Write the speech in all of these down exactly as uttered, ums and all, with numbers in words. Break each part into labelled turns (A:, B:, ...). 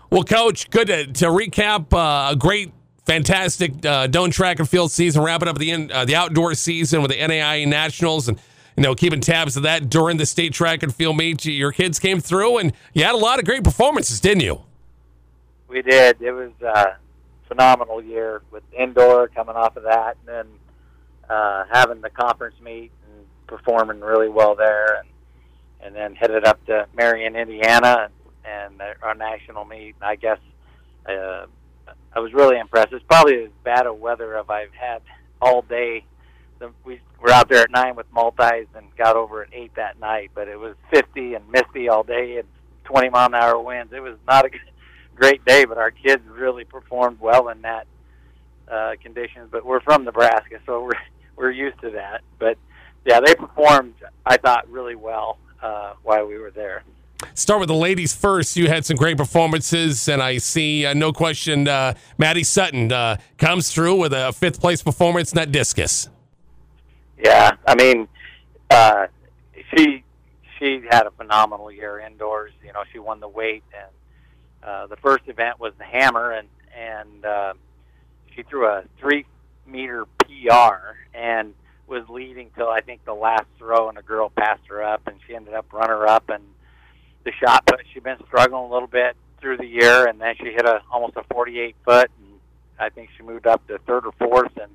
A: Well, Coach, good to, to recap uh, a great, fantastic uh, Doane track and field season, wrapping up the in, uh, the outdoor season with the N A I A Nationals, and you know keeping tabs of that during the state track and field meet. Your kids came through, and you had a lot of great performances, didn't you?
B: We did. It was a phenomenal year with indoor coming off of that, and then uh, having the conference meet and performing really well there, and and then headed up to Marion, Indiana, and, and our national meet. I guess uh, I was really impressed. It's probably as bad a weather as I've had all day. The, we were out there at nine with multis and got over at eight that night, but it was fifty and misty all day and twenty mile an hour winds. It was not a great day, but our kids really performed well in that uh, conditions. But we're from Nebraska, so we're we're used to that. But yeah, they performed, I thought, really well uh, while we were there.
A: Start with the ladies first. You had some great performances, and I see, uh, no question, uh, Maddie Sutton uh, comes through with a fifth place performance in that discus.
B: Yeah, I mean, uh, she she had a phenomenal year indoors. You know, she won the weight, and uh, the first event was the hammer, and and uh, she threw a three meter P R and was leading till I think the last throw, and a girl passed her up, and she ended up runner up. And the shot put, she'd been struggling a little bit through the year, and then she hit a almost a forty-eight foot, and I think she moved up to third or fourth, and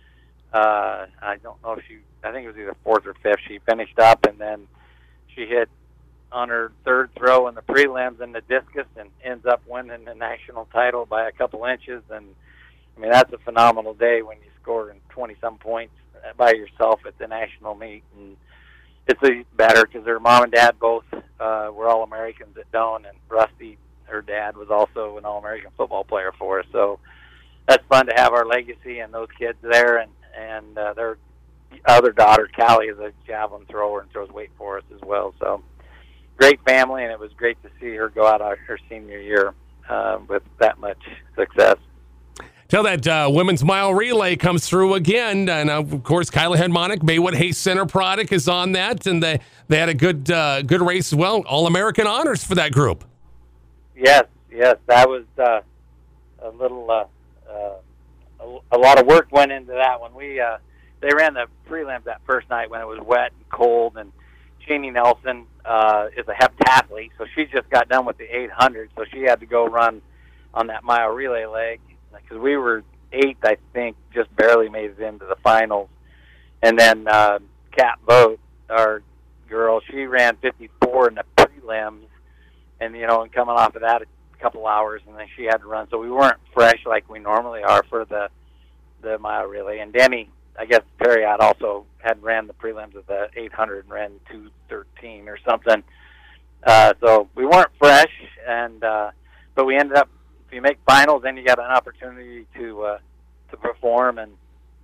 B: uh, I don't know if she, I think it was either fourth or fifth. She finished up, and then she hit on her third throw in the prelims in the discus, and ends up winning the national title by a couple inches. And I mean, that's a phenomenal day when you score in twenty some points by yourself at the national meet. And it's a better because her mom and dad both uh, were All-Americans at Doane, and Rusty, her dad, was also an All-American football player for us. So that's fun to have our legacy and those kids there. And, and uh, their other daughter, Callie, is a javelin thrower and throws weight for us as well. So great family, and it was great to see her go out on her senior year uh, with that much success.
A: Till that uh, women's mile relay comes through again, and uh, of course, Kyla Hedmonic, Maywood Hayes Center product, is on that, and they they had a good uh, good race as well. All-American honors for that group.
B: Yes, yes, that was uh, a little uh, uh, a, a lot of work went into that one. We uh, they ran the prelims that first night when it was wet and cold, and Jeannie Nelson uh, is a heptathlete, so she just got done with the eight hundred, so she had to go run on that mile relay leg. Because we were eighth, I think, just barely made it into the finals. And then uh, Kat Vogt, our girl, she ran fifty-four in the prelims, and, you know, and coming off of that a couple hours, and then she had to run. So we weren't fresh like we normally are for the the mile relay. And Demi, I guess Perriott also had ran the prelims of the eight hundred and ran two thirteen or something. Uh, so we weren't fresh, and uh, but we ended up, if you make finals, then you got an opportunity to uh, to perform. And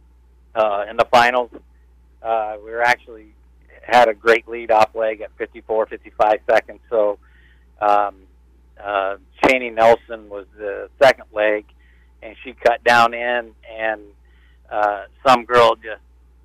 B: uh, in the finals, uh, we were actually had a great lead-off leg at fifty-four, fifty-five seconds. So um, uh, Cheney Nelson was the second leg, and she cut down in, and uh, some girl just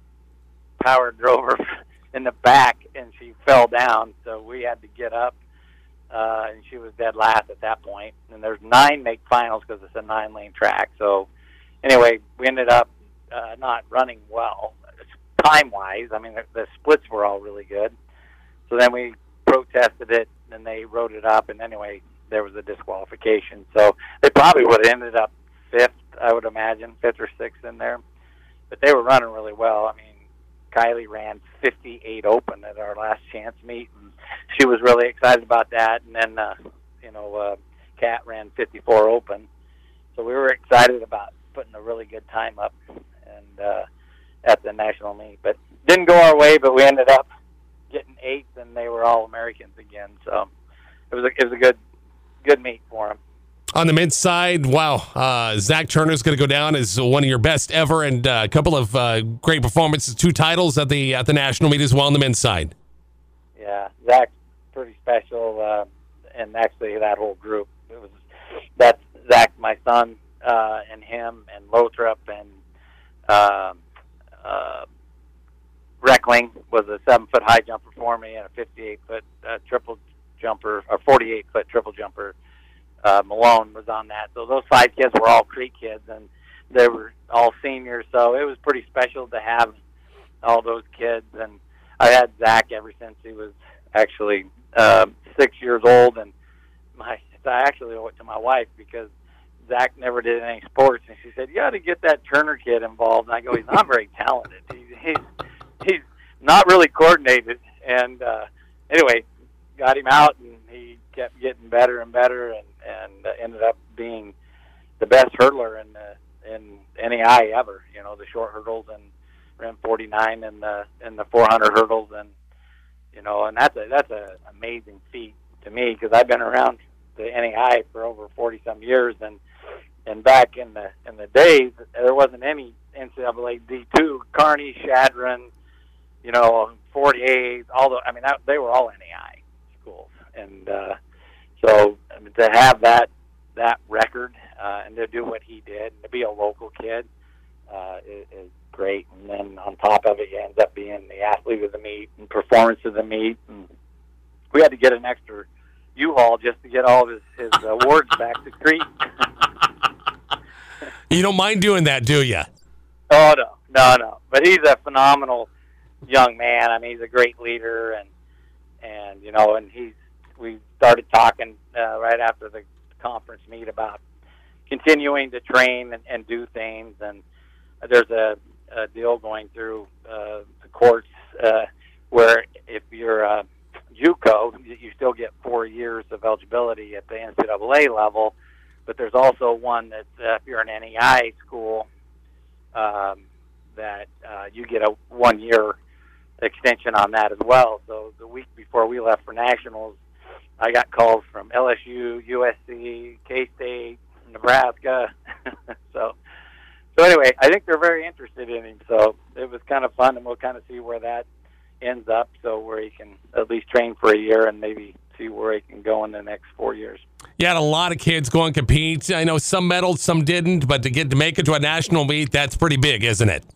B: power drove her in the back, and she fell down. So we had to get up. Uh, and she was dead last at that point. And there's nine make finals because it's a nine-lane track. So anyway, we ended up uh, not running well time-wise. I mean, the, the splits were all really good. So then we protested it, and they wrote it up. And anyway, there was a disqualification. So they probably would have ended up fifth, I would imagine, fifth or sixth in there. But they were running really well. I mean, Kylie ran fifty-eight open at our last chance meet, and she was really excited about that. And then, uh, you know, uh, Kat ran fifty-four open. So we were excited about putting a really good time up and uh, at the national meet. But didn't go our way, but we ended up getting eighth, and they were all Americans again. So it was a, it was a good good meet for them.
A: On the men's side, wow, uh, Zach Turner's going to go down as one of your best ever, and uh, a couple of uh, great performances, two titles at the at the national meet as well on the men's side.
B: Yeah, Zach's pretty special, uh, and actually that whole group. It was that's Zach, my son, uh, and him, and Lothrop, and uh, uh, Reckling was a seven-foot high jumper for me, and a fifty-eight foot uh, triple jumper, or forty-eight foot triple jumper. Uh, Malone alone was on that. So those five kids were all Creek kids, and they were all seniors. So it was pretty special to have all those kids. And I had Zach ever since he was actually uh, six years old. And my I actually owe it to my wife because Zach never did any sports, and she said, "You got to get that Turner kid involved." And I go, "He's not very talented. He, he's he's not really coordinated." And uh, anyway, got him out, and he kept getting better and better, and and uh, ended up being the best hurdler in the, in N A I ever. You know, the short hurdles, and ran forty-nine in the in the four hundred hurdles, and you know, and that's a that's a amazing feat to me because I've been around the N A I for over forty some years, and and back in the in the days there wasn't any N C double A D two. Kearney, Shadron, you know, forty-eight, all the I mean that, they were all N A I schools, and uh, so I mean, to have that that record uh, and to do what he did, and to be a local kid uh, is, is great. And then on top of it, he ends up being the athlete of the meet and performance of the meet. And we had to get an extra U-Haul just to get all of his, his awards back to Crete.
A: You don't mind doing that, do you?
B: Oh, no, no, no. But he's a phenomenal young man. I mean, he's a great leader, and, and you know, and he's, we started talking uh, right after the conference meet about continuing to train and, and do things, and there's a, a deal going through uh, the courts uh, where if you're a JUCO, you still get four years of eligibility at the N C double A level, but there's also one that uh, if you're an N E I school, um, that uh, you get a one-year extension on that as well. So the week before we left for nationals, I got calls from L S U, U S C, K-State, Nebraska. so, so anyway, I think they're very interested in him. So it was kind of fun, and we'll kind of see where that ends up, so where he can at least train for a year and maybe see where he can go in the next four years.
A: You had a lot of kids go and compete. I know some medaled, some didn't, but to get to make it to a national meet, that's pretty big, isn't it?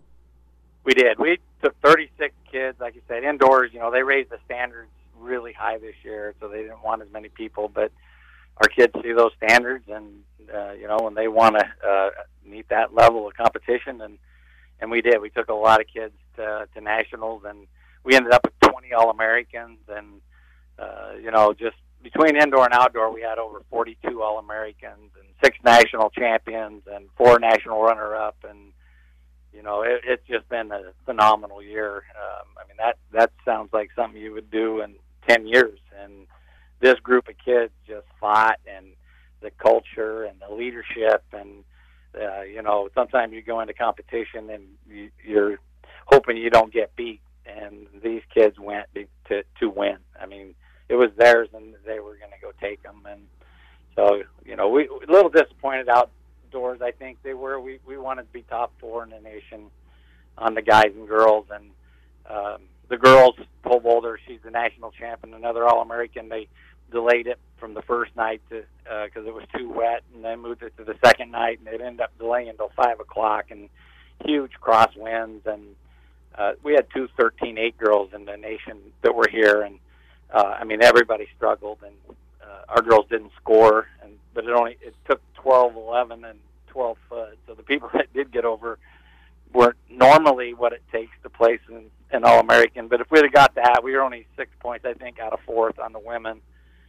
B: We did. We took thirty-six kids, like you said, indoors. You know, they raised the standards really high this year, so they didn't want as many people, but our kids see those standards, and uh, you know, and they want to uh, meet that level of competition, and and we did. We took a lot of kids to, to nationals, and we ended up with twenty All-Americans, and, uh, you know, just between indoor and outdoor, we had over forty-two All-Americans and six national champions and four national runner-up, and, you know, it, it's just been a phenomenal year. Um, I mean, that, that sounds like something you would do in ten years, and this group of kids just fought, and the culture and the leadership, and, uh, you know, sometimes you go into competition and you, you're hoping you don't get beat. And these kids went to to win. I mean, it was theirs, and they were going to go take them. And so, you know, we a little disappointed outdoors. I think they were. We we wanted to be top four in the nation on the guys and girls. And um, the girls, pole vaulter, she's the national champion, another All-American. They delayed it from the first night to because uh, it was too wet, and then moved it to the second night, and it ended up delaying until five o'clock. And huge crosswinds, and Uh, we had two thirteen eight girls in the nation that were here, and uh, I mean, everybody struggled, and uh, our girls didn't score, and but it only it took twelve, eleven, and twelve foot. So the people that did get over weren't normally what it takes to place an, an All-American. But if we'd have got that, we were only six points, I think, out of fourth on the women,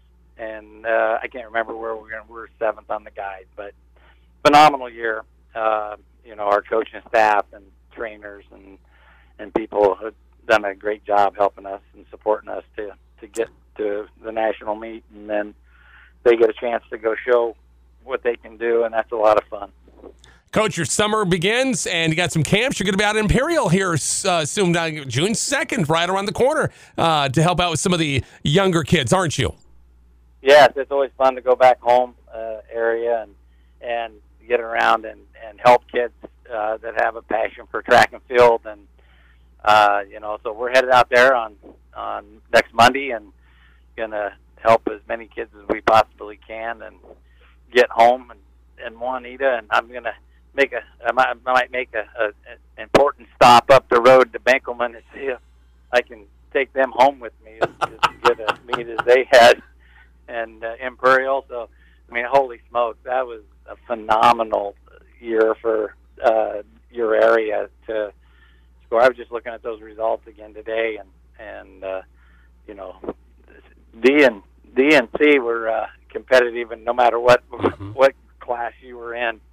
B: and uh, I can't remember where we were. We were seventh on the guys, but phenomenal year. Uh, you know, our coaching staff and trainers and and people have done a great job helping us and supporting us to, to get to the national meet, and then they get a chance to go show what they can do, and that's a lot of fun.
A: Coach, your summer begins, and you got some camps. You're going to be out at Imperial here uh, soon, uh, June second, right around the corner, uh, to help out with some of the younger kids, aren't you?
B: Yes, it's always fun to go back home uh, area and and get around and, and help kids uh, that have a passion for track and field. And Uh, you know, so we're headed out there on, on next Monday and going to help as many kids as we possibly can and get home and, and Juanita, and I'm going to make a, I might, I might make a, a, an important stop up the road to Benkelman and see if I can take them home with me as, as good a meet as they had and uh, Imperial. So I mean, holy smoke, that was a phenomenal year for uh, your area to score. I was just looking at those results again today, and and uh, you know, D and D and C were uh, competitive, and no matter what
A: Mm-hmm.
B: what class you were in.